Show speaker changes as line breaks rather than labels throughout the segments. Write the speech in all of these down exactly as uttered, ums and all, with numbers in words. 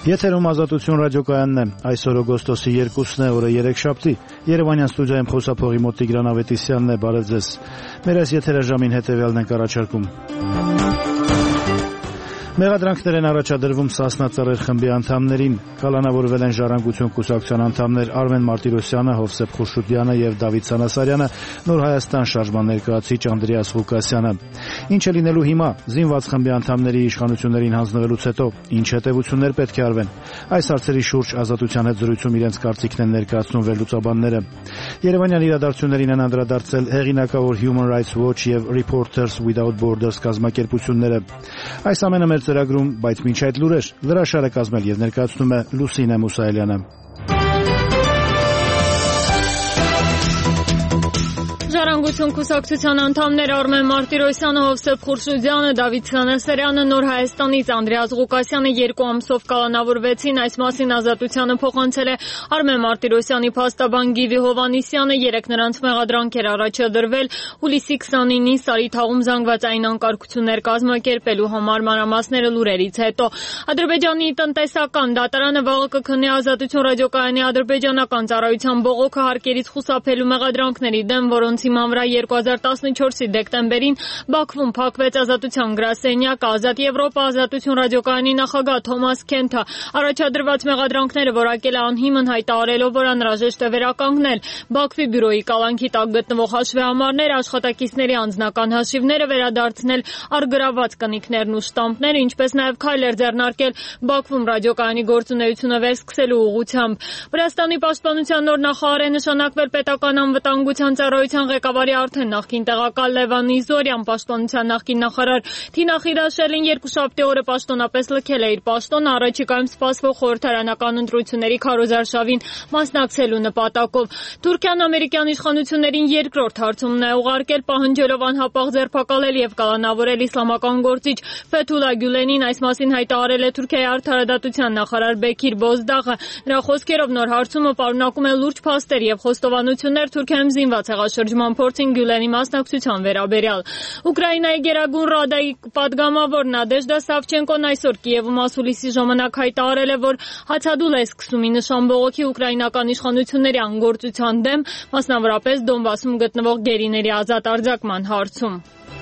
Եթերում Ազատություն ռադիոկայանն է, այսօր օգոստոսի երկուսն է, օրը երեքշաբթի, Երևանյան ստուդիայում խոսափողի մոտ Տիգրան Ավետիսյանն է, բարև ձեզ։ Մեր այս եթերաժամին հետևյալն ենք առաջարկում։ Մեղադրանքներ են առաջադրվում Սասնա Ծռեր խմբի անդամներին, կալանավորվել են Ժառանգություն կուսակցության անդամներ Արմեն Մարտիրոսյանը, Հովսեփ Խուշուդյանը եւ Դավիթ Սանասարյանը, Նոր Հայաստան շարժման ներկայացուցիչ Անդրեաս Ղուկասյանը։ Ինչ է լինելու հիմա, զինված խմբի անդամների իշխանություններին հանձնվելուց հետո, ինչ հետևություններ պետք է արվեն։ Այս հարցերի շուրջ Ազատության հետ զրույցում իրենց կարծիքն են ներկայացնում վերլուծաբանները։ Երևանյան իրադարձություններին են անդրադարձել հեղինակավոր Human Rights Watch եւ Reporters Without Borders կազմակերպությունները։ Այս ամենը մեր ծրագրում, բայց մինչ այդ լուրեր, լրաշարը կազմել եւ ներկայացնում է Լուսինե Մուսայելյանը։
Ժառանգություն կուսակցության անդամներ Արմեն Մարտիրոսյանը, Հովսեփ Խուշուդյանը, Դավիթ Սանասարյանը, Նոր Հայաստանից Անդրեաս Ղուկասյանը երկու ամսով կալանավորվեցին, այս մասին Ազատությանը փոխանցել է Արմեն Մարտիրոսյանի փաստաբան Գիվի Հովհաննիսյանը, երեք նրանց մեղադրանք էր առաջադրվել հուլիսի քսանինին Սարիթաղում զանգվածային անկարգություններ կազմակերպելու համար, մանրամասները լուրերից հետո։ Ադրբեջանի տնտեսական դատարանը վաղը կքննի Ազատություն ռադիոկայանի ադրբեջանական ծառայության բողոքը հարկերից խուսափելու մեղադրանքների դեմ, որոնց հիման վրա երկու հազար տասնչորսի դեկտեմբերին Բաքվում փակվեց Ազատության գրասենյակը։ Ազատ Եվրոպա Ազատություն ռադիոկայանի նախագահ Թոմաս Քենթը առաջադրված մեղադրանքները որակել է անհիմն, հայտարարելով, որ անհրաժեշտ է վերականգնել Բաքվի բյուրոյի կալանքի տակ գտնվող հաշվեհամարները, աշխատակիցների անձնական հաշիվները, վերադարձնել առգրաված կնիքներն ու շտամպները, ինչպես նաև քայլեր ձեռնարկել Բաքվում ռադիոկայանի գործունեությունը վերսկսելու ուղղությամբ։ Վրաստանի պաշտպանության նոր նախարար է նշանակվել պետական անվտանգության ծառայության ղեկավարի արդեն նախկին տեղակալ Լևան Իզորյան, պաշտպանության նախկին նախարար Թինա Խիրաշելին երկուշաբթի օրը պաշտոնապես լքել է իր պաշտոնը առաջիկայում սպասվող խորհրդարանական ընտրությունների քարոզարշավին մասնակցելու նպատակով։ Թուրքիան ամերիկյան իշխանություններին երկրորդ հարցումն է ուղարկել, պահանջելով անհապաղ ձերբակալել եւ կալանավորել իսլամական գործիչ Ֆեթուլա Գյուլենին, այս մասին հայտարարել է Թուրքիայի արդարադատության նախարար Բեկիր Բոզդաղը։ Նրա խոսքերով նոր հարցումը պարունակում է լուրջ փաստեր եւ խոստովանություններ Թուրքիայում զինված հեղաշրջման փորձին Գյուլենի մասնակցության վերաբերյալ։ Ուկրաինայի Գերագույն ռադայի պատգամավոր Նադեժդա Սավչենկոն այսօր Կիևում ասուլիսի ժամանակ հայտարարել է, որ հացադուլ է սկսում ի նշան բողոքի ուկրաինական իշխանությունների անգործության դեմ, մասնավորապես Դոնբասում գտնվող գերիների ազատ արձակման հարցում։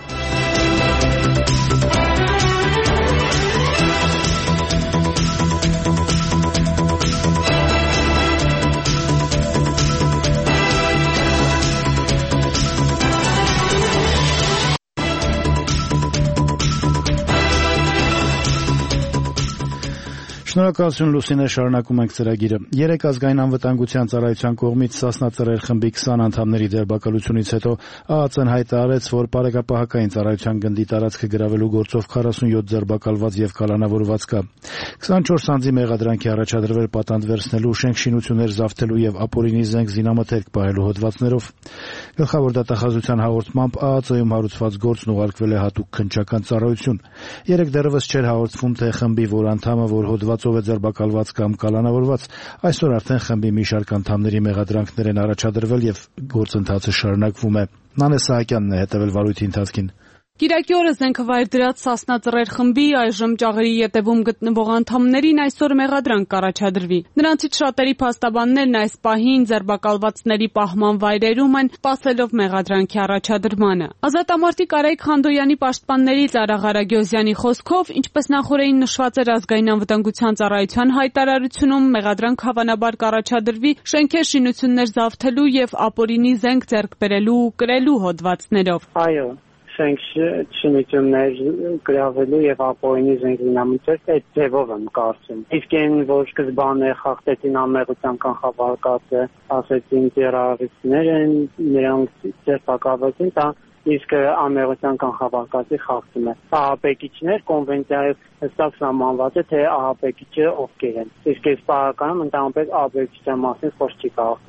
Շնորհակալություն Լուսինե, շարունակում ենք ծրագիրը։ Երեք ազգային անվտանգության ծառայության կողմից Սասնա Ծռեր խմբի քսան անդամների ձերբակալությունից հետո ԱԱԾ-ն հայտարարեց, որ Պարեկապահական ծառայության գնդի տարածքը գրավելու գործով քառասունյոթ ձերբակալված եւ կալանավորված կա։ քսանչորս անձի մեղադրանքի առաջադրվել պատանդ վերցնելու, շենք-շինություններ զավթելու եւ ապօրինի զենք զինամթերք պահելու հոդվածներով։ Գլխավոր դատախազության հաղորդմամբ ԱԱԾ-ում հարուցված գործն ուղարկվել է հատուկ քննչական ծառայություն։ Երեք դեռևս չէր հաղորդվում, թե խմբի որ անդամը, որ հոդված ով է ձերբակալված կամ կալանավորված, այսօր արդեն խմբի մի շարք անդամների մեղադրանքներ են առաջադրվել եւ գործընթացը շարունակվում է։ Նանե Սահակյանն է հետևել վարույթի ընթացքին։
Կիրակի օրը զենքը վայր դրած Սասնա Ծռեր խմբի այժմ Ճաղերի ետևում գտնվող անդամներին այսօր մեղադրանք կառաջադրվի։ Նրանցից շատերի փաստաբաններն այս պահին ձերբակալվածների պահման վայրերում են, սպասելով մեղադրանքի առաջադրմանը։ Ազատամարտիկ Արայիկ Խանդոյանի պաշտպաններից Արա Ղարագյոզյանի խոսքով, ինչպես նախորդին նշված էր ազգային անվտանգության ծառայության հայտարարությունում, մեղադրանք հավանաբար կառաջադրվի շենքեր շինություններ զավթելու եւ ապօրինի զենք ձեռք բերելու ու կրելու հոդվածներով։
Այո, շենք շինություններ գրավելու եւ ապօրինի զենք զինամթերք այդ ձևով եմ կարծում։ Իսկ այն, որ սկզբանե խախտեցին ամեղության կանխավարկածը, ասեցին տերորիստներ են, նրանք ձերբակալվեցին, դա իսկ ամերիկյան կանխավարկածի խախտում է։ Ահաբեկիչներ կոնվենցիայով հստակ սահմանված է, թե ահաբեկիչը ովքեր են։ Իսկ այս պարականում ընդհանրապես ահաբեկչության մասին խոսք չի կարող գնալ։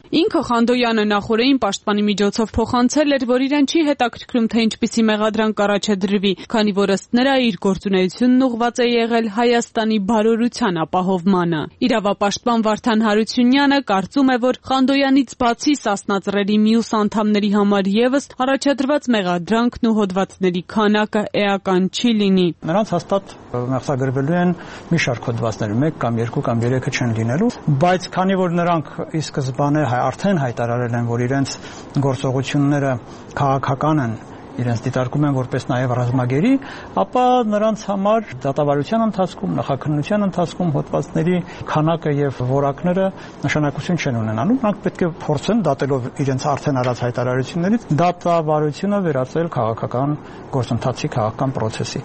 Ինքը Խանդոյանը նախորդին պաշտպանի միջոցով փոխանցել էր, որ իրեն չի հետաքրքրում, թե ինչպիսի մեղադրանք առաջադրվի, քանի որ ըստ նրա իր գործունեությունն ուղղված է եղել Հայաստանի բարօրության ապահովմանը։ Իրավապաշտպան Վարդան Հարությունյանը կարծում է, որ Խանդոյանից բացի Սասնա Ծռերի մյուս անդամների համար ևս առաջադրված մեղադրանքն ու հոդվածների քանակը էական չի լինի։
Նրանց հաստատ մեղսագրվելու են մի շարք հոդվածներ, մեկ կամ երկու կամ երեքը չեն լինելու, բայց քանի որ նրանք ի սկզբանե արդեն հայտարարել են, որ իրենց գործողությունները քաղաքական են, իրենց դիտարկում են որպես նաև ռազմագերի, ապա նրանց համար դատավարության ընթացքում, նախաքննության ընթացքում հոդվածների քանակը եւ որակները նշանակություն չեն ունենալու։ Նրանք պետք է փորձեն դատելով իրենց արդեն արած հայտարարություններից դատավարությունը վերածել քաղաքական գործընթացի, քաղաքական process-ի։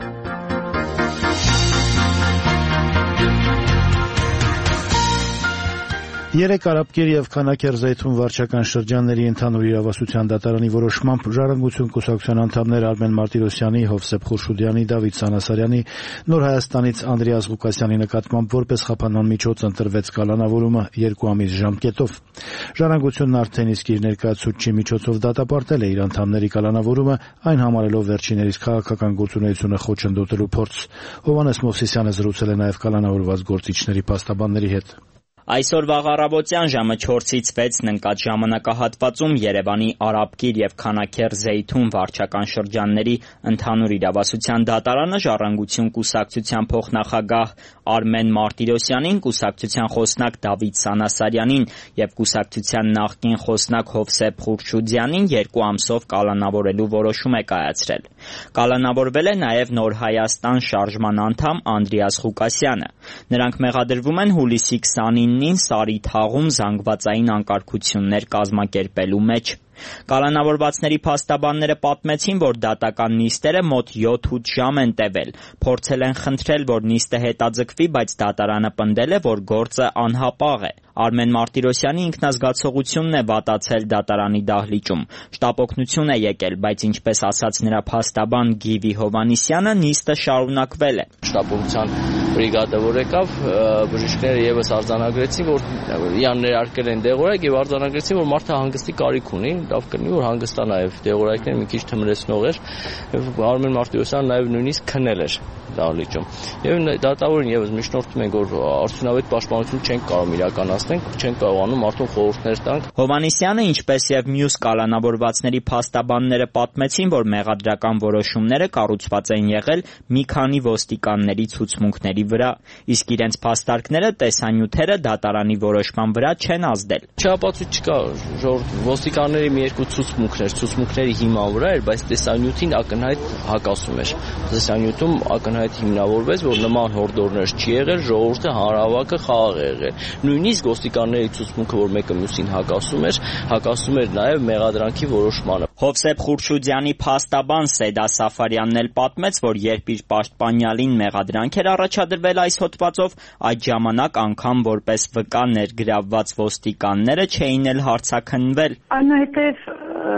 Երեք Արաբկիր եւ Քանաքերզեյթուն վարչական շրջանների ընդհանուր իրավասության դատարանի որոշմամբ Ժառանգություն կուսակցության անդամներ Արմեն Մարտիրոսյանի, Հովսեփ Խուրշուդյանի, Դավիթ Սանասարյանի, Նոր Հայաստանից Անդրեաս Ղուկասյանի նկատմամբ որպես խափանման միջոց ընտրվեց կալանավորումը երկու ամիս ժամկետով։ Ժառանգությունն արդեն իսկ իր ներկայացուցչի միջոցով դատապարտել է իր անդամների կալանավորումը, այն համարելով վերջիներիս քաղաքական գործունեությունը խոչընդոտելու փորձ։ Հովհաննես Մովսիսյանը զրուցել է նաեւ կալանավորված գործիչների փաստաբանների հետ։
Այսօր վաղ առավոտյան ժամը չորսից վեցն ընկած ժամանակահատվածում Երևանի Արաբկիր եւ Քանաքերզեյթուն վարչական շրջանների ընդհանուր իրավասության դատարանը Ժառանգություն կուսակցության փոխնախագահ Արմեն Մարտիրոսյանին, կուսակցության խոսնակ Դավիթ Սանասարյանին եւ կուսակցության նախկին խոսնակ Հովսեփ Խուրշուդյանին երկու ամսով կալանավորելու որոշում է կայացրել։ Կալանավորվել է նաեւ Նոր Հայաստան շարժման անդամ Անդրեաս Ղուկասյանը։ Նրանք մեղադրվում են հուլիսի քսանինին Սարի թաղում զանգվածային անկարգություններ կազմակերպելու մեջ։ Կալանավորվածների փաստաբանները պատմեցին, որ դատական նիստերը մոտ յոթ-ութ ժամ են տևել։ Փորձել են խնդրել, որ նիստը հետաձգվի, բայց դատարանը պնդել է, որ գործը անհապաղ է։ Արմեն Մարտիրոսյանի ինքնազգացողությունն է վատացել դատարանի դահլիճում։ Շտապօգնություն է եկել, բայց ինչպես ասաց նրա փաստաբան Գիվի Հովհաննիսյանը, նիստը շարունակվել է։
Շտապօգնության բրիգադը որ եկավ, բժիշկները եւս արձանագրեցին, որ իրան ներարկել են դեղորայք եւ արձանագրեցին, որ մարդը հանգստի կարիք ունի, լավ կլինի, որ հանգստանա եւ դեղորայքները մի քիչ թմրեցնող էր։ Եվ Արմեն Մարտիրոսյանը նաեւ նույնիսկ քնել էր դահլիճում։ Եվ դատավորին եւս միջնորդում են, որ արդյունավետ պաշտպանություն չեն կարող իրականացնել, չեն կարողանում մարդուն խորհուրդներ տանք։
Հովհաննիսյանը, ինչպես եւ մյուս կալանավորվածների փաստաբանները պատմեցին, որ մեղադրական որոշումները կառուցված են եղել մի քանի ոստիկանների ցուցմունքների վրա, իսկ իրենց փաստարկները տեսանյութերը դատարանի որոշման վրա չեն ազդել։
Չափածույց չկա, ժողովուրդ, ոստիկանների մի երկու ցուցմունքներ, ցուցմունքների հիման վրա էր, բայց տեսանյութին ակնհայտ հակասում էր։ Տեսանյութում ակնհայտ հիմնավորվեց, որ նման հորդորներ չի եղել, ժողովուրդը հանրահավաքը խաղաղ է եղել։ Նույնիսկ ոստիկանների ցուցմունքը, որ մեկը մյուսին հակասում էր, հակասում էր նաև մեղադրանքի որոշմանը։
Հովսեփ Խուրշուդյանի փաստաբան Սեդա Սաֆարյանն էլ պատմեց, որ երբ իր պաշտպանյալին մեղադրանք էր առաջադրվել այս հոդվածով, այդ ժամանակ անգամ որպես վկա ներգրավված ոստիկանները չէին էլ հարցաքննվել։
Այնուհետև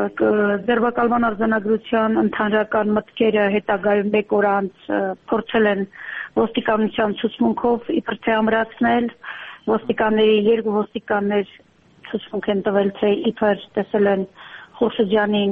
ձերբակալման արձանագրության ընդհանրական մտքերը հետագայում մեկ օր անց փորձել են ոստիկանության ցուցմունքով իբր թե ամրացնել, ոստիկանների երկու ոստիկաններ ցուցմունք են տվել, թե իբր տեսել են Խուրշուդյանին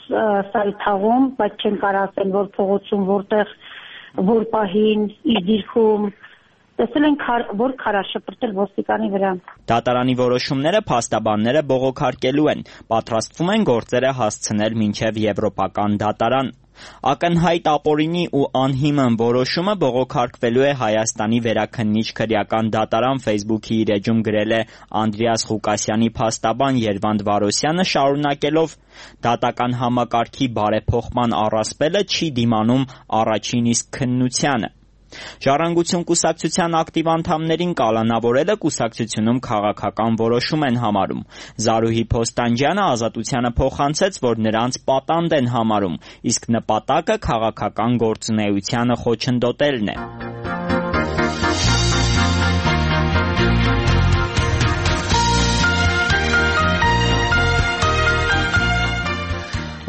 Սարի թաղում, բայց չեն կարող ասել, որ փողոցում որտեղ որ պահին իր դիրքում տեսել են, որ քարաշպրտել ոստիկանի վրա։
Դատարանի որոշումները փաստաբանները բողոքարկելու են, պատրաստվում են գործերը հասցնել մինչև Եվրոպական դատարան։ Ակնհայտ ապօրինի ու անհիմն որոշումը բողոքարկվելու է Հայաստանի վերաքննիչ քրեական դատարան Facebook-ի իր էջում գրել է Անդրեաս Ղուկասյանի փաստաբան Երվանդ Վարոսյանը, շարունակելով. դատական համակարգի բարեփոխման առասպելը չի դիմանում առաջին իսկ քննությանը։ Ժառանգություն կուսակցության ակտիվ անդամներին կալանավորելը կուսակցությունում քաղաքական որոշում են համարում։ Զարուհի Փոստանջյանը Ազատությանը փոխանցեց, որ նրանց պատանդ են համարում, իսկ նպատակը քաղաքական գործունեությանը խոչընդոտելն է։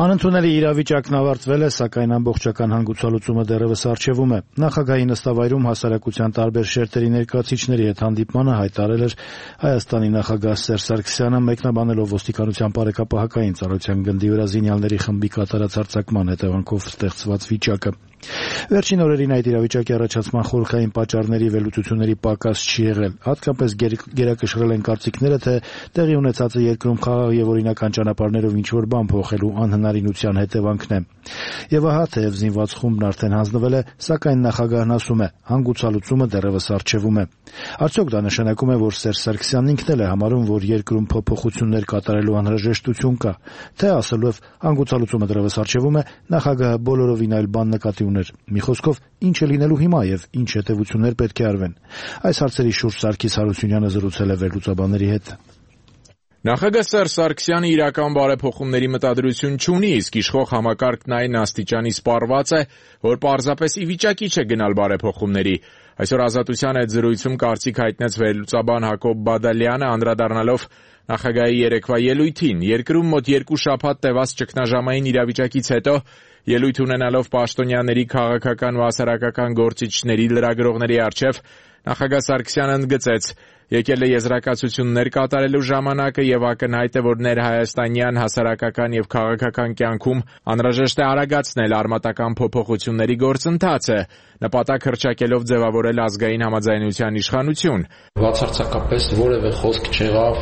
Անընդունելի իրավիճակն ավարտվել է, սակայն ամբողջական հանգուցալուծումը դեռևս առջևում է։ Նախագահի նստավայրում հասարակության տարբեր շերտերի ներկայացուցիչների հետ հանդիպմանը հայտարարել էր Հայաստանի նախագահ Սերժ Սարգսյանը, մեկնաբանելով ոստիկանության բարեկապահական ծառայության գնդի վրա զինյալների խմբի կատարած հարձակման հետևանքով ստեղծված վիճակը։ Վերջին օրերին այդ իրավիճակի առաջացման խորհրդային պատճառների վերլուծությունների պակաս չի եղել։ Հատկապես գերակշռել են կարծիքները, թե տեղի ունեցածը երկրում խաղաղ եւ օրինական ճանապարհներով ինչ-որ բան փոխելու անհնարինության հետևանքն է։ Եվ ահա, թեև զինված խումբն արդեն հանձնվել է, սակայն նախագահն ասում է, հանգուցալուծումը դեռևս առջևում է։ Արդյոք դա նշանակում է, որ Սերժ Սարգսյանն ինքն էլ է համարում, որ երկրում փոփոխություններ կատարելու անհրաժեշտություն կա, թե ասելով հանգուցալուծումը դեռևս առջևում է, նախագահը բոլորովին այլ բան նկատի ուներ։ Մի խոսքով, ինչ է լինելու հիմա եւ ինչ հետեւություններ պետք է արվեն։ Այս հարցերի շուրջ Սարգիս Հարությունյանը զրուցել է վերլուծաբանների հետ։
Նախագահ Սերժ Սարգսյանը իրական բարեփոխումների մտադրություն չունի, իսկ իշխող համակարգն այն աստիճանի սպառված է, որ պարզապես ի վիճակի չէ գնալ բարեփոխումների։ Այսօր Ազատության հետ զրույցում կարծիք հայտնեց վերլուծաբան Հակոբ Բադալյանը, անդրադառնալով նախագահի երեկվա ելույթին։ Երկրում մոտ երկու շաբաթ տևած ճգնաժամային իրավիճակից հետո ելույթ ունենալով պաշտոնյաների, քաղաքական ու հասարակական գործիչների, լրագրողների առջև նախագահ Սարգսյանը ընդգծեց. եկել է եզրակացություններ կատարելու ժամանակը եւ ակնհայտ է, որ ներհայաստանյան հասարակական եւ քաղաքական կյանքում անհրաժեշտ է արագացնել արմատական փոփոխությունների գործընթացը, նպատակ հռչակելով ձևավորել ազգային համաձայնության իշխանություն։
Բացարձակապես որևէ խոսք չեղավ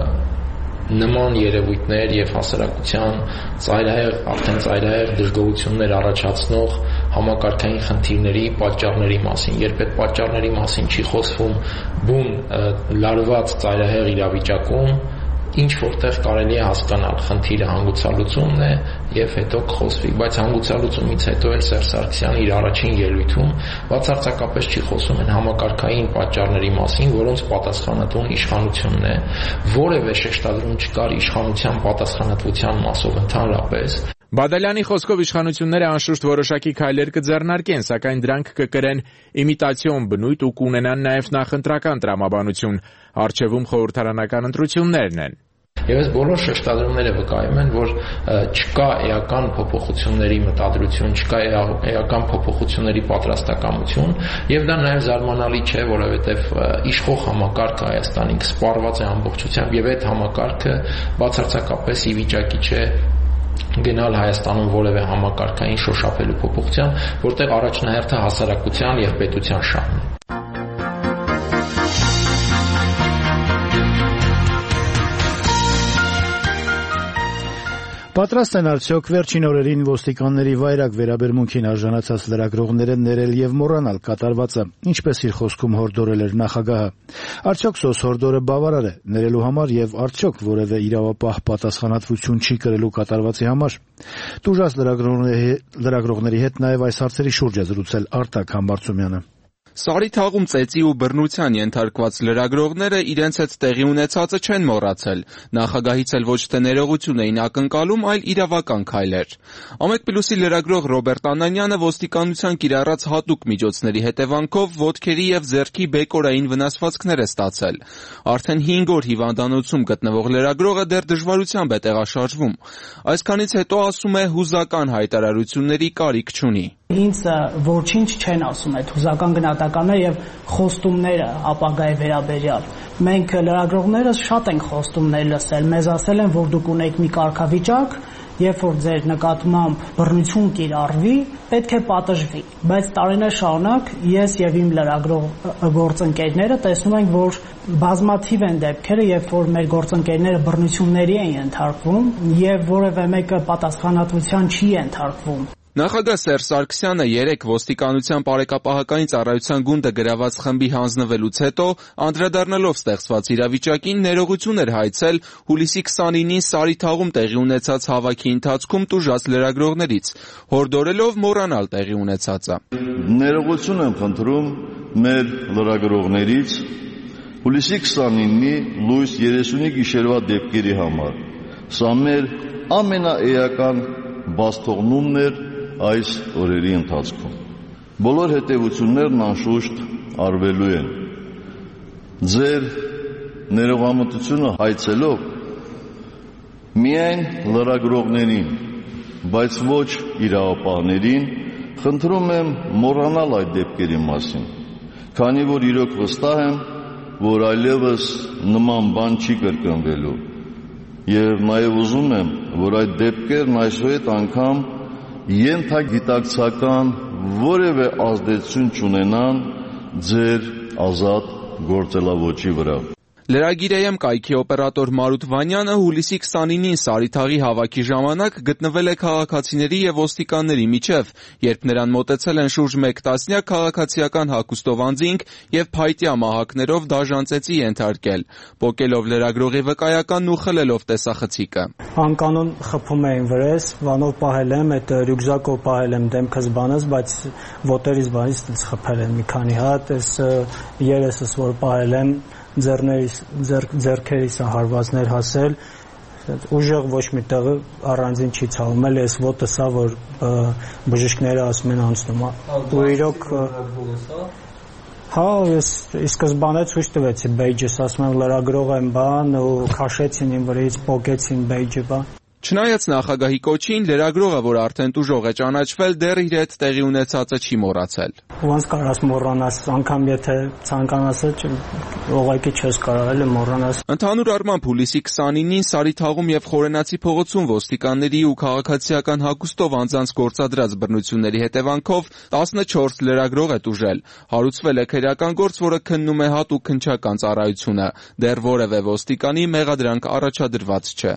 նման երևույթներ եւ հասարակության ծայրահեղ, արդեն ծայրահեղ դժգոհություններ առաջացնող համակարգային խնդիրների պատճառների մասին։ Երբ այդ պատճառների մասին չի խոսվում բուն լարված ծայրահեղ իրավիճակում, ինչ որտեղ կարելի է հասկանալ, խնդիրը հանգուցալուծումն է եւ հետո կխոսվի, բայց հանգուցալուծումից հետո էլ Սերժ Սարգսյանը իր առաջին ելույթում բացարձակապես չի խոսում այն համակարգային պատճառների մասին, որոնց պատասխանատուն իշխանությունն է, որևէ շեշտադրում չկար իշխանության պատասխանատվության մասով ընդհանրապես։
Բադալյանի խոսքով իշխանությունները անշուշտ որոշակի քայլեր կձեռնարկեն, սակայն դրանք կկրեն իմիտացիոն բնույթ ու կունենան նաև նախընտրական տրամաբանություն։ Առջևում խորհրդարանական ընտրություններն են։
Եվ այս բոլոր շեշտադրումները վկայում են, որ չկա էական փոփոխությունների մտադրություն, չկա էական փոփոխությունների պատրաստակամություն, եւ դա նաեւ զարմանալի չէ, որովհետեւ իշխող համակարգը Հայաստանի սպառված է ամբողջությամբ եւ այդ համակարգը բացարձակապես ի վիճակի չէ գնալ Հայաստանում որևէ համակարգային շոշափելու փոփոխության, որտեղ առաջնահերթը հասարակության եւ պետության շահն է։
Պատրաստ են արդյոք վերջին օրերին ոստիկանների վայրագ վերաբերմունքին արժանացած լրագրողները ներել եւ մոռանալ կատարվածը, ինչպես իր խոսքում հորդորել էր նախագահը։ Արդյոք սոս հորդորը բավարար է ներելու համար եւ արդյոք որևէ իրավապահ պատասխանատվություն չի կրելու կատարվածի համար։ Տուժած լրագրողների հետ նաեւ այս հարցերի շուրջ է զրուցել Արտակ Համբարձումյանը։
Սարի թաղում ծեծի ու բռնության ենթարկված լրագրողները իրենց հետ տեղի ունեցածը չեն մոռացել։ Նախագահից էլ ոչ թե ներողություն էին ակնկալում, այլ իրավական քայլեր։ Ամեկ պլյուսի լրագրող Ռոբերտ Անանյանը ոստիկանության կիրառած հատուկ միջոցների հետևանքով ոտքերի եւ ձեռքի բեկորային վնասվածքներ է ստացել։ Արդեն հինգ օր հիվանդանոցում գտնվող լրագրողը դեռ դժվարությամբ է տեղաշարժվում։ Այսքանից հետո ասում է հուզական հայտարարությունների կարիք չունի։
Ինձ ոչինչ չեն ասում այդ հուզական գնահատականները եւ խոստումները ապագայի վերաբերյալ։ Մենք լրագրողներս շատ ենք խոստումներ լսել, մեզ ասել են, որ դուք ունեք մի կարգավիճակ, երբ որ ձեր նկատմամբ բռնություն կիրառվի, պետք է պատժվի։ Բայց տարիներ շարունակ ես եւ իմ լրագրող գործընկերները տեսնում ենք, որ բազմաթիվ են դեպքերը, երբ որ մեր գործընկերները բռնությունների են ենթարկվում եւ որևէ մեկը պատասխանատվության չի ենթարկվում։
Նախագահ Սերժ Սարգսյանը երեկ ոստիկանության բարեկապահական ծառայության գունդը գրաված խմբի հանձնվելուց հետո անդրադառնալով ստեղծված իրավիճակին ներողություն էր հայցել հուլիսի քսանինին Սարի թաղում տեղի ունեցած հավաքի ընթացքում տուժած լրագրողներից, հորդորելով մոռանալ տեղի ունեցածը։
Ներողություն եմ խնդրում մեր լրագրողներից հուլիսի քսանինի լույս երեսունի գիշերվա դեպքերի համար։ Սա մեր ամենաէական բացթողնումն էր այս օրերի ընթացքում։ Բոլոր հետևություններն անշուշտ արվելու են։ Ձեր ներողամտությունը հայցելով միայն լրագրողներին բայց ոչ իրավապահներին, խնդրում եմ մոռանալ այդ դեպքերի մասին, քանի որ իրոք վստահ եմ, որ այլևս նման բան չի կրկնվելու, եւ նաեւ ուզում եմ, որ այդ դեպքերն այսուհետ անգամ ենթագիտակցական որևէ ազդեցություն չունենան ձեր ազատ գործելավոճի վրա։
Լրագիրայեմ կայքի օպերատոր Մարութ Վանյանը հուլիսի քսանինին Սարիթաղի հավաքի ժամանակ գտնվել է քաղաքացիների եւ ոստիկանների միջև, երբ նրան մոտեցել են շուրջ մեկ տասնյակ քաղաքացիական հագուստով անձինք եւ փայտյա մահակներով դաժան ծեծի ենթարկել, պոկելով լրագրողի վկայականն ու խլելով տեսախցիկը։
Անկանոն խփում էին վրես, վանով պահել եմ, այդ ռյուկզակով պահել եմ դեմքս բանս, բայց ոտերից բանից խփել են մի քանի հատ, այս երեսս որ պահել եմ ձեռներիս ձեռքերիս հարվածներ հասել, ուժեղ ոչ մի տեղը առանձին չի ցավում, էլ այս ոտը սա որ բժիշկները ասում են անցնում, ու իրոք հա ես սկզբանե ցույց տվեցի բեյջս, ասում եմ լրագրող եմ բան ու քաշեցին իմ վրայից պոկեցին բեյջը բան։
Չնայած նախագահի կոչին, լրագրողը, որ արդեն տուժող է ճանաչվել, դեռ իր հետ տեղի ունեցածը չի մոռացել։
Ոնց կարաս մոռանաս, անգամ եթե ցանկանաս, ուղղակի չես կարող էլ մոռանաս։
Ընդհանուր առմամբ հուլիսի քսանինին Սարիթաղում եւ Խորենացի փողոցում ոստիկանների ու քաղաքացիական հագուստով անձանց գործադրած բռնությունների հետևանքով տասնչորս լրագրող է տուժել։ Հարուցվել է քրեական գործ, որը քննում է հատուկ քննչական ծառայությունը։ Դեռ որևէ ոստիկանի մեղադրանք առաջադրված չէ։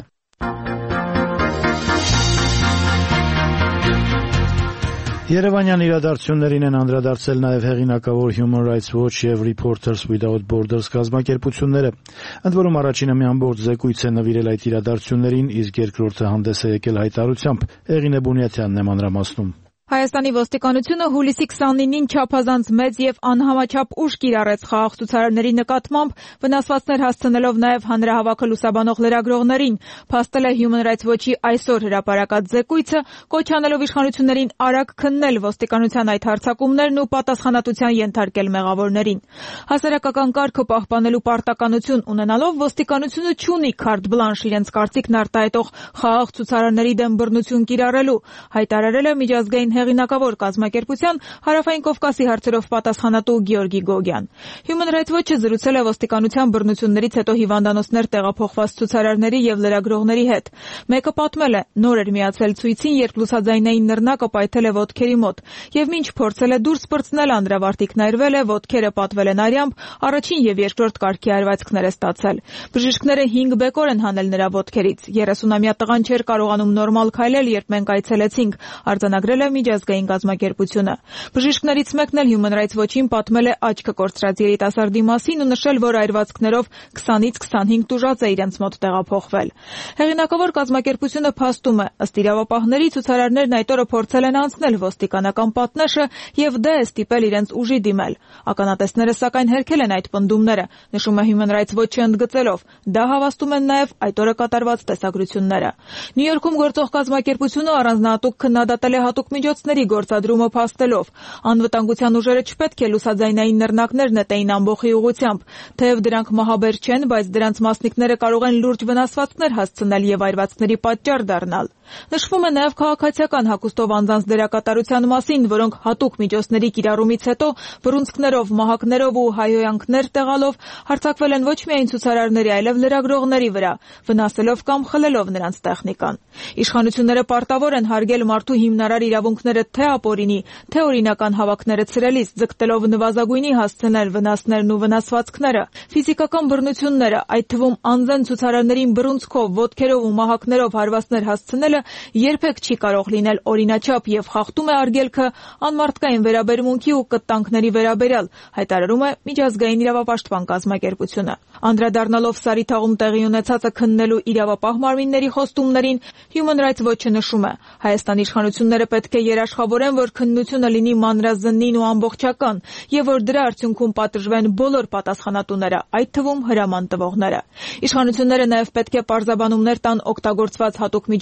Երևանյան իրադարձություններին են անդրադարձել նաև հեղինակավոր Human Rights Watch եւ Reporters Without Borders կազմակերպությունները։ Ընդ որում առաջինը մի ամբողջ զեկույց է նվիրել այդ իրադարձություններին, իսկ երկրորդը հանդես է եկել հայտարարությամբ։ Էղինե Բունյաթյանն է մանրամասնում։
Հայաստանի ոստիկանությունը հուլիսի քսանինին չափազանց մեծ եւ անհամաչափ ուժ կիրառեց խաղաղ ցուցարարների նկատմամբ, վնասվածքներ հասցնելով նաեւ հանրահավաքը լուսաբանող լրագրողներին, փաստել է Human Rights Watch-ի այսօր հրապարակած զեկույցը, կոչ անելով իշխանություններին արագ քննել ոստիկանության այդ հարձակումներն ու պատասխանատվության ենթարկել մեղավորներին։ Հասարակական կարգը պահպանելու պարտականություն ունենալով ոստիկանությունը չունի քարտ բլանշ իրենց կարծիքն արտահայտող խաղաղ ցուցարարների դեմ բռնություն կիրառելու, հայտարարել է միջազգային հեղինակավոր կազմակերպության Հարավային Կովկասի հարցերով պատասխանատու Գեորգի Գոգյան։ Human Rights Watch-ը զրուցել է ոստիկանության բռնություններից հետո հիվանդանոցներ տեղափոխված ցուցարարների եւ լրագրողների հետ։ Մեկը պատմել է, նոր էր միացել ցույցին, երբ լուսաձայնային նռնակը պայթել է ոտքերի մոտ, եւ մինչ փորձել է դուրս պրծնել, անդրավարտիքն այրվել է, ոտքերը պատվել են արյամբ, առաջին եւ երկրորդ կարգի արվածքներ է ստացել։ Բժիշկները հինգ բեկոր են հանել նրա ոտքերից։ երեսունամյա տղան չէր կարողանում նորմալ քայլել, երբ մենք այցելեցինք, արձանագրել է միջազգային կազմակերպությունը։ Բժիշկներից մեկն էլ Human Rights Watch-ին պատմել է աչքը կորցրած երիտասարդի մասին ու նշել, որ այրվածքներով քսանից քսանհինգ տուժած է իրենց մոտ տեղափոխվել։ Հեղինակավոր կազմակերպությունը փաստում է, ըստ իրավապահների, ցուցարարներն այդ օրը փորձել են անցնել ոստիկանական պատնեշը եւ դե է ստիպել իրենց ուժի դիմել։ Ականատեսները սակայն հերքել են այդ պնդումները, նշում է Human Rights Watch-ը ընդգծելով։ Դա հավաստում են նաեւ այդ օրը կատարված տեսագրությունները։ Նյու Յորքում գործող կազմակերպությունը առանձնահատուկ քննադատել է հատուկ միջոցների գործադրումը փաստելով։ Անվտանգության ուժերը չպետք է լուսաձայնային նռնակներ նետեին ամբողջի ուղղությամբ, թեև դրանք մահաբեր չեն, բայց դրանց մասնիկները կարող են լուրջ վնասվածքներ հասցնել եւ այրվածքների պատճառ դառնալ։ Նշվում է նաեւ քաղաքացիական հագուստով անձանց դերակատարության մասին, որոնք հատուկ միջոցների կիրառումից հետո բռունցքներով, մահակներով ու հայհոյանքներ տեղալով հարձակվել են ոչ միայն ցուցարարների, այլև լրագրողների վրա, վնասելով կամ խլելով նրանց տեխնիկան։ Իշխանությունները պարտավոր են հարգել մարդու հիմնարար իրավունքները թե ապօրինի, թե օրինական հավաքները ցրելիս, ձգտելով նվազագույնի հասցնել վնասներն ու վնասվածքները։ Ֆիզիկական բռնությունները, այդ թվում անձն ցուցարարներին բռունցքով, ոտքերով ու մահակներով հարվածներ հասցնելը երբեք չի կարող լինել օրինաչափ եւ խախտում է արգելքը անմարդկային վերաբերմունքի ու կտանքների վերաբերյալ, հայտարարում է միջազգային իրավապաշտպան կազմակերպությունը։ Անդրադառնալով Սարիթաղում տեղի ունեցածը քննելու իրավապահ մարմինների խոստումներին, Human Rights Watch-ը նշում է. Հայաստանի իշխանությունները պետք է երաշխավորեն, որ քննությունը լինի մանրազնին ու ամբողջական, եւ որ դրա արդյունքում պատժվեն բոլոր պատասխանատուները, այդ թվում հրաման տվողները։ Իշխանությունները նաեւ պետք է պարզաբանումներ տան օգտագործված հատուկ միջոցների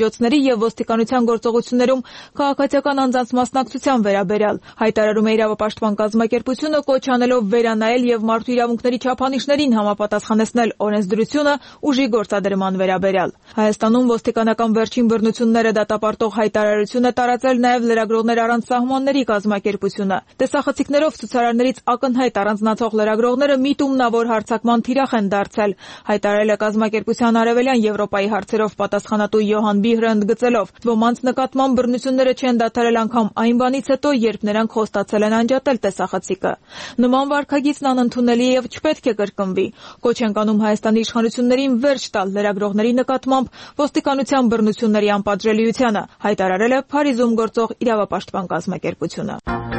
եւ ոստիկանության գործողություններում քաղաքացիական անձանց մասնակցության վերաբերյալ։ Հայտարարում է իրավապաշտպան կազմակերպությունը, կոչ անելով վերանայել եւ մարդու իրավունքների չափանիշներին համապատասխանեցնել օրենսդրությունը ուժի գործադրման վերաբերյալ։ Հայաստանում ոստիկանական վերջին բռնությունները դատապարտող հայտարարություն է տարածել նաեւ լրագրողներ առանց սահմանների կազմակերպությունը։ Տեսախցիկներով ցուցարարներից ակնհայտ առանձնացող լրագրողները միտումնավոր հարձակման թիրախ են դարձել։ Հայտարարել է կազմակերպության Արևելյան Եվրոպայի հարցերով պատասխանատու Յոհան Բիհրը ընդգծելով. «Ոմանց նկատմամբ բռնությունները չեն դադարել անգամ այն բանից հետո, երբ նրանք խոստացել են անջատել տեսախցիկը։ Նման վարքագիծն անընդունելի է եւ չպետք է կրկնվի։ Կոչ ենք անում Հայաստանի իշխանություններին վերջ տալ լրագրողների նկատմամբ ոստիկանության բռնությունների անպատժելիությանը», հայտարարել է Փարիզում գործող իրավապաշտպան կազմակերպությունը։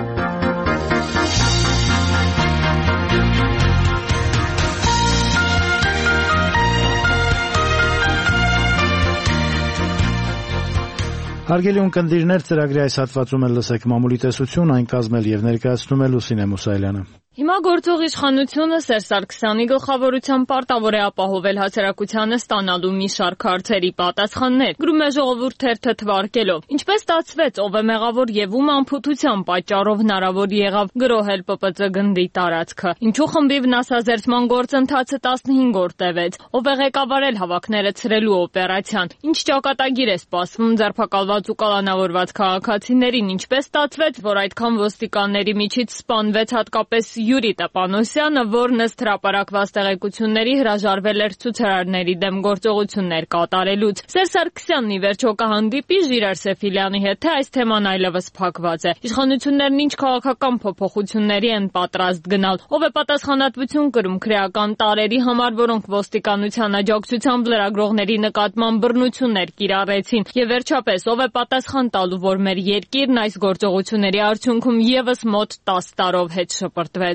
Հարգելի ունկնդիրներ, ծրագրի այս հատվածում էլ լսեք մամուլի տեսություն, այն կազմել եւ ներկայացնում է Լուսինե Մուսայելյանը։
Հիմա գործող իշխանությունը Սերժ Սարգսյանի գլխավորությամբ պարտավոր է ապահովել հասարակությանը ստանալու մի շարք հարցերի պատասխաններ։ Գրում է Ժողովուրդ թերթը թվարկելով. «Ինչպես ստացվեց, ով է մեղավոր եւ ում անփութության պատճառով հնարավոր եղավ գրոհել Պ Պ Ծ գնդի տարածքը։ Ինչու խմբի վնասազերծման գործընթացը տասնհինգ օր տևեց։ Ով է ղեկավարել հավաքները ցրելու օպերացիան։ Ինչ ճակատագիր է սպասվում ձերբակալված ու կալանավորված քաղաքացիներին։ Ինչպես ստացվեց, որ այդքան ոստիկանների միջից սպանվեց հատկապես Յուրի Տապանոսյանը, որն ըստ հրապարակված տեղեկությունների հրաժարվել էր ցուցարարների դեմ գործողություններ կատարելուց։ Սերժ Սարգսյանն ի վերջո կհանդիպի Ժիրայր Սեֆիլյանի հետ, թե այս թեման այլևս փակված է։ Իշխանություններն ինչ քաղաքական փոփոխությունների են պատրաստ գնալ։ Ով է պատասխանատվություն կրում քրեական տարերի համար, որոնք ոստիկանության աջակցությամբ լրագրողների նկատմամբ բռնություններ կիրառեցին։ Եվ վերջապես, ով է պատասխան տալու, որ մեր երկիրն այս գործողությունների արդյունքում եւս մոտ տասը տարով հետ շպրտվեց։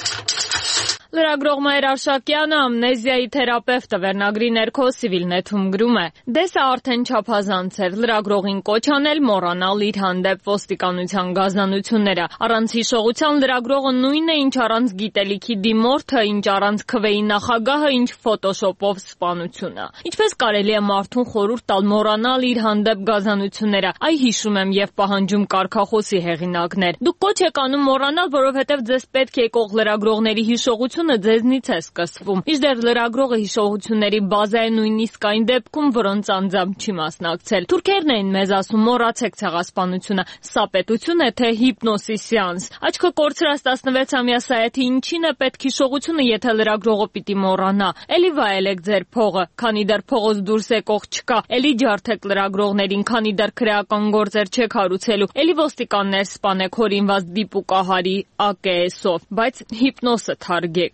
Լրագրող Մայր Արշակյանը, ամնեզիայի թերապևտը, վերնագրի ներքո Civilnet-ում գրում է. «Դե սա արդեն չափազանց էր, լրագրողին կոչ անել մոռանալ իր հանդեպ ոստիկանության գազանությունները։ Առանց հիշողության լրագրողը նույնն է, ինչ առանց գիտելիքի դիմորդը, ինչ առանց քվեի նախագահը, ինչ ֆոտոշոպով սպանությունը։ Ինչպես կարելի է մարդուն խորհուրդ տալ մոռանալ իր հանդեպ գազանությունները։ Այ հիշում եմ եւ պահանջում կարգախոսի հեղինակներ։ Դուք կոչ եք անում մոռանալ, որովհետեւ ձեզ պետք է եկող լրագրողների հիշողություն ձեզնից է սկսվում։ Իժդեռ լրագրողը հիշողությունների բազա է նույնիսկ այն դեպքում, որոնց անձամբ չի մասնակցել։ Թուրքերն էին մեզ ասում, մոռացեք ցեղասպանությունը, սա պետություն է, թե հիպնոսի սեանս։ Աչքը կորցրած տասնվեցամյա Սայաթի ինչին է պետք հիշողությունը, եթե լրագրողը պիտի մոռանա։ Էլի վայելեք ձեր փողը, քանի դեռ փողոց դուրս եկող չկա։ Էլի ջարդեք լրագրողներին, քանի դեռ քրեական գործեր չեք հարուցելու։ Էլի ոստիկաններ սպանեք հորինված դիպուկահարի A K S-ով, բայց հիպնոսը թարգեք»։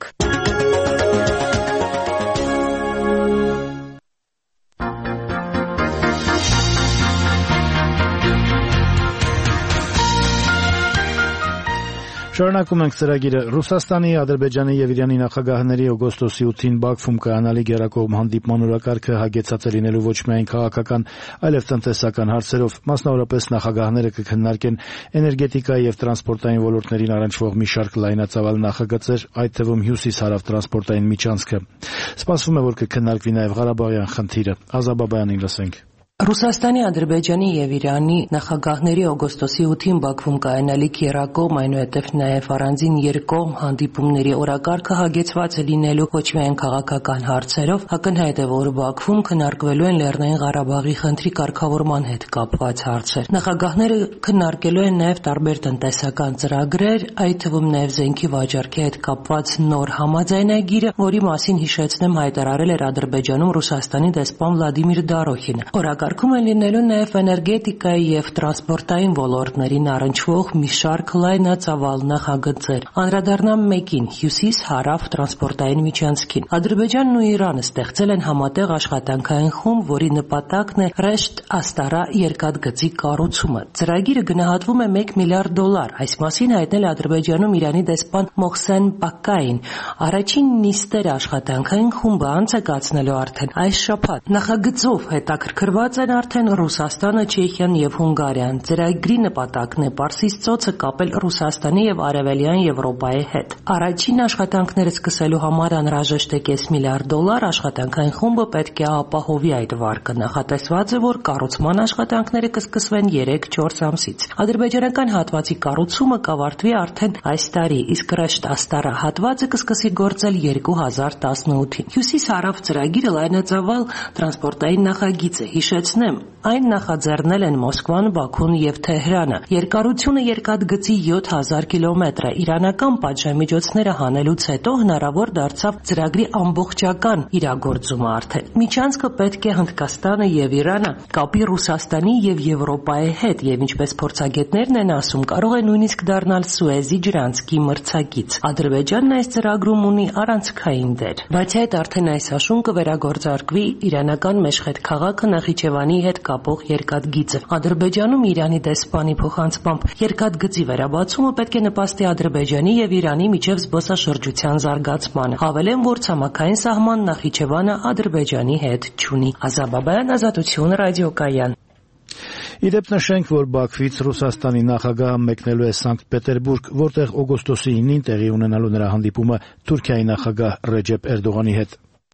Շարունակում ենք ծրագիրը։ Ռուսաստանի, Ադրբեջանի եւ Իրանի նախագահների օգոստոսի ութին Բաքվում կայանալի գերակողմ հանդիպման օրակարգը հագեցած է լինելու ոչ միայն քաղաքական, այլև տնտեսական հարցերով։ Մասնավորապես նախագահները կքննարկեն էներգետիկայի եւ տրանսպորտային ոլորտներին առնչվող մի շարք լայնածավալ նախագծեր, այդ թվում հյուսիս-հարավ տրանսպորտային միջանցքը։ Սպասվում է, որ կքննարկվի նաեւ Ղարաբաղյան խնդիրը։ Ազա Բաբայանին լսենք։
Ռուսաստանի, Ադրբեջանի եւ Իրանի նախագահների օգոստոսի ութին Բաքվում կայանալիք երակողմ, այնուհետև նաեւ առանձին երկկողմ հանդիպումների օրակարգը հագեցված է լինելու ոչ միայն քաղաքական հարցերով, ակնհայտ է, որ Բաքվում քննարկվելու են Լեռնային Ղարաբաղի խնդրի կարգավորման հետ կապված հարցեր։ Նախագահները քննարկելու են նաեւ տարբեր տնտեսական ծրագրեր, այդ թվում նաեւ զենքի վաճառքի հետ կապված նոր համաձայնագիրը, որի մասին հիշեցնեմ հայտարարել էր Ադրբեջանում Ռուսաստանի դեսպան Վլադիմիր Դարոհինը։ Օրակարգում են լինելու նաև էներգետիկայի եւ տրանսպորտային ոլորտներին առնչվող մի շարք լայնածավալ նախագծեր։ Անդրադառնամ մեկին՝ հյուսիս-հարավ տրանսպորտային միջանցքին։ Ադրբեջանն ու Իրանը ստեղծել են համատեղ աշխատանքային խումբ, որի նպատակն է Ռեշտ Աստարա երկաթգծի կառուցումը։ Ծրագիրը գնահատվում է մեկ միլիարդ դոլար։ Այս մասին հայտնել է Ադրբեջանում Իրանի դեսպան Մոհսեն Պակկային։ Առաջին նիստերը աշխատանքային խումբը անց է կացնելու արդեն այս շաբաթ։ Նախագծով հետաքրքրված են արդեն Ռուսաստանը, Չեխիան եւ Հունգարիան։ Ծրագրի նպատակն է Պարսից ծոցը կապել Ռուսաստանի եւ Արևելյան Եվրոպայի հետ։ Առաջին աշխատանքները սկսելու համար անհրաժեշտ է կես միլիարդ դոլար, աշխատանքային խումբը պետք է ապահովի այդ վարկը։ Նախատեսված է, որ կառուցման աշխատանքները կսկսվեն երեք-չորս ամսից։ Ադրբեջանական հատվածի կառուցումը կավարտվի արդեն այս տարի, իսկ Ռեշտ Աստարա հատվածը կսկսի գործել երկու հազար տասնութին։ Հյուսիս-հարավ ծրագիրը լայնածավալ տրանսպորտային նախագիծ է, հիշեցնեմ, այն նախաձեռնել են Մոսկվան, Բաքուն եւ Թեհրանը։ Երկարությունը երկաթգծի յոթ հազար կիլոմետր է։ Իրանական պատժամիջոցները հանելուց հետո հնարավոր դարձավ ծրագրի ամբողջական իրագործումը արդեն։ Միջանցքը պետք է Հնդկաստանը եւ Իրանը կապի Ռուսաստանի եւ Եվրոպայի հետ եւ ինչպես փորձագետներն են ասում, կարող է նույնիսկ դառնալ Սուեզի ջրանցքի մրցակից։ Ադրբեջանն այս ծրագրում ունի առանցքային դեր։ Բայց այդ արդեն այս հաշուն կվերագործարկվի իրանական Մեշխեդ քաղաքը Նախիջևանի հետ կապող երկաթգիծը։ Ադրբեջանում Իրանի դեսպանի փոխանցմամբ երկաթգծի վերաբացումը պետք է նպաստի Ադրբեջանի եւ Իրանի միջև զբոսաշրջության զարգացմանը։ Հավելեմ, որ ցամաքային սահման Նախիջևանը Ադրբեջանի հետ չունի։ Ազաբաբայան, Ազատություն, ռադիոկայան։
Իդեպ նշենք, որ Բաքվից Ռուսաստանի նախագահը մեկնելու է Սանկտ Պետերբուրգ, որտեղ օգոստոսի ինին տեղի ունենալու նրա հանդիպումը Թուրքիայի նախագահ Ռեջեփ Էրդողանի հետ։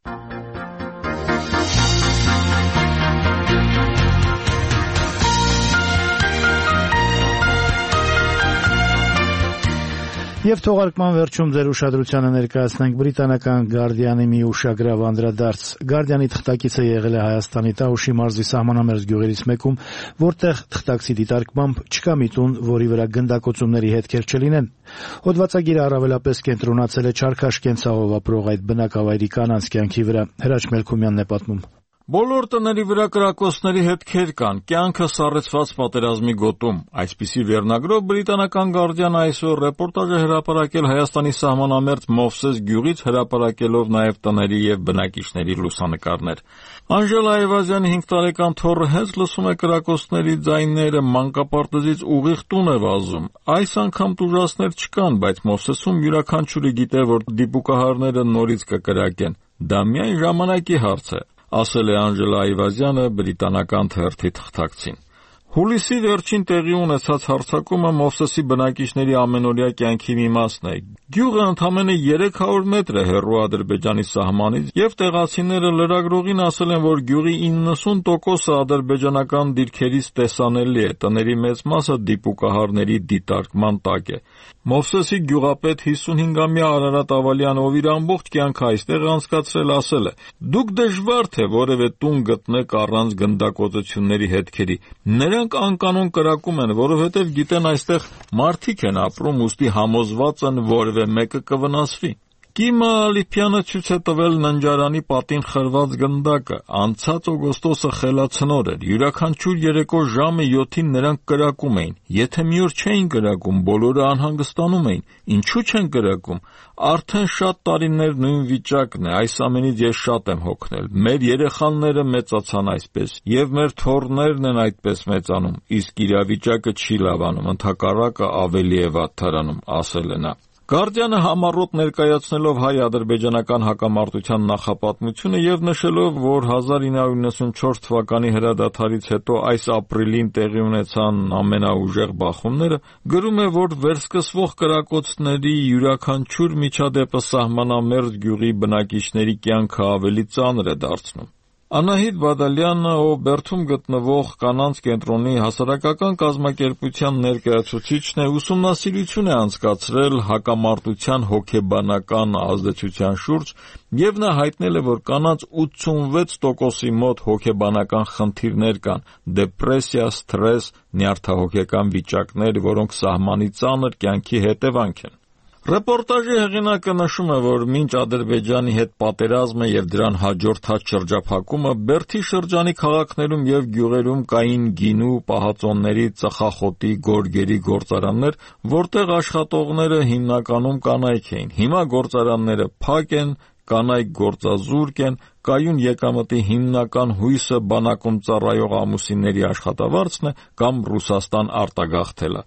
Եվ թողարկման վերջում ձեր ուշադրությանը ներկայացնենք բրիտանական Guardian-ի մի ուշագրավ անդրադարձ։ Guardian-ի թղթակիցը եղել է Հայաստանի Տաուշի մարզի սահմանամերձ գյուղերից մեկում, որտեղ թղթակցի դիտարկմամբ չկա մի տուն, որի վրա գնդակոծումների հետքեր չլինեն։ Հոդվածագիրը առավելապես կենտրոնացել է չարքաշ կենցաղով ապրող այդ բնակավայրի կանանց կյանքի վրա։ Հրաչ Մելքումյանն է պատմում։
Բոլոր տների վրա կրակոցների հետքեր կան, կյանքը սառեցված պատերազմի գոտում։ Այսպիսի վերնագրով բրիտանական Guardian-ը այսօր ռեպորտաժ է հրապարակել Հայաստանի սահմանամերձ Մովսես գյուղից, հրապարակելով նաև տների եւ բնակիչների լուսանկարներ։ Անժելա Այվազյանի հինգ տարեկան թոռը հենց լսում է կրակոցների ձայները, մանկապարտեզից ուղիղ տուն է վազում։ Այս անգամ տուժածներ չկան, բայց Մովսեսում յուրաքանչյուրի գիտե, որ դիպուկահարները նորից կկրակեն։ Դա միայն ժամանակի հարց է, ասել է Անժելա Այվազյանը բրիտանական թերթի թղթակցին։ Հուլիսի վերջին տեղի ունեցած հարձակումը Մովսեսի բնակիչների ամենօրյա կյանքի մի մասն է։ Գյուղը ընդամենը երեք հարյուր մետր է հեռու Ադրբեջանի սահմանից, եւ տեղացիները լրագրողին ասել են, որ գյուղի իննսուն տոկոսը ադրբեջանական դիրքերից տեսանելի է, տների մեծ մասը դիպուկահարների դիտարկման տակ է։ Մովսեսի գյուղապետ հիսունհինգամյա Արարատ Ավալյան, ով իր ամբողջ կյանքը այստեղ անցկացրել, ասել է. «Դուք դժվար թե որևէ տուն գտնեք առանց գնդակոծությունների հետքերի։ Նրանք անկանոն կրակում են, որովհետև գիտեն այստեղ մարդիկ են ապրում, ուստի համոզված են որևէ մեկը կվնասվի»։ Կիմա Ալիփյանը ցույց է տվել ննջարանի պատին խրված գնդակը։ Անցած օգոստոսը խելացնոր էր։ Յուրաքանչյուր երեկո ժամը յոթին նրանք կրակում էին։ Եթե մի օր չէին կրակում, բոլորը անհանգստանում էին։ Ինչու չեն կրակում։ Արդեն շատ տարիներ նույն վիճակն է։ Այս ամենից ես շատ եմ հոգնել։ Մեր երեխաները մեծացան այսպես, եւ մեր թոռներն են այդպես մեծանում, իսկ իրավիճակը չի լավանում, ընդհակառակը ավելի է վատթարանում, ասել է նա։ Guardian-ը համառոտ ներկայացնելով հայ-ադրբեջանական հակամարտության նախապատմությունը եւ նշելով, որ հազար ինը հարյուր նվաթ թվականի հրադադարից հետո այս ապրիլին տեղի ունեցան ամենաուժեղ բախումները, գրում է, որ վերսկսվող կրակոցների յուրաքանչյուր միջադեպը սահմանամերձ գյուղի բնակիչների կյանքը ավելի ծանր է դարձնում։ Անահիտ Բադալյանը, ով Բերդում գտնվող կանանց կենտրոնի հասարակական կազմակերպության ներկայացուցիչն է, ուսումնասիրություն է անցկացրել հակամարտության հոգեբանական ազդեցության շուրջ, եւ նա հայտնել է, որ կանանց ութսունվեց տոկոսի մոտ հոգեբանական խնդիրներ կան՝ դեպրեսիա, սթրես, նյարդահոգեկան վիճակներ, որոնք սահմանի ծանր կյանքի հետևանք են։ Ռեպորտաժի հեղինակը նշում է, որ մինչ Ադրբեջանի հետ պատերազմը եւ դրան հաջորդած շրջափակումը Բերդի շրջանի քաղաքներում եւ գյուղերում կային գինու, պահածոնների, ծխախոտի, գորգերի գործարաններ, որտեղ աշխատողները հիմնականում կանայք էին։ Հիմա գործարանները փակ են, կանայք գործազուրկ են, կայուն եկամտի հիմնական հույսը բանակում ծառայող ամուսինների աշխատավարձն է կամ Ռուսաստան արտագաղթելը։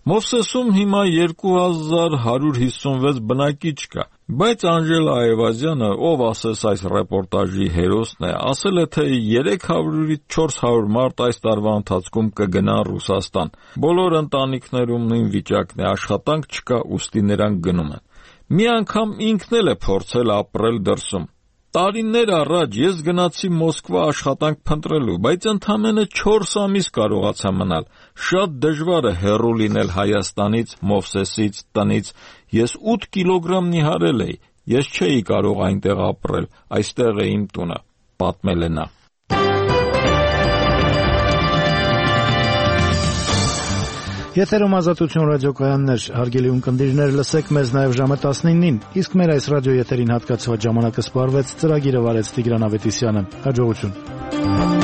Մովսեսում հիմա երկու հազար հարյուր հիսունվեց բնակիչ կա, բայց Անժելա Այվազյանը, ով ասես այս ռեպորտաժի հերոսն է, ասել է, թե երեք հարյուրից չորս հարյուր մարդ այս տարվա ընթացքում կգնա Ռուսաստան։ Բոլոր ընտանիքներում նույն վիճակն է, աշխատանք չկա, ուստի նրանք գնում են։ Մի անգամ ինքն էլ է փորձել ապրել դրսում։ Տարիներ առաջ ես գնացի Մոսկվա աշխատանք փնտրելու, բայց ընդամենը չորս ամիս կարողացա մնալ։ Շատ դժվար է հեռու լինել Հայաստանից, Մովսեսից, տնից։ Ես ութ կիլոգրամ նիհարել էի։ Ես չէի կարող այնտեղ ապրել, այստեղ է իմ տունը, պատմել է նա։
Եթերում Ազատություն ռադիոկայաններ, հարգելի ունկնդիրներ, լսեք մեզ նաև ժամը տասնինին, իսկ մեր այս ռադիոեթերին հատկացված ժամանակը սպառվեց, ծրագիրը վարեց Տիգրան Ավետիսյանը։ Հաջողություն։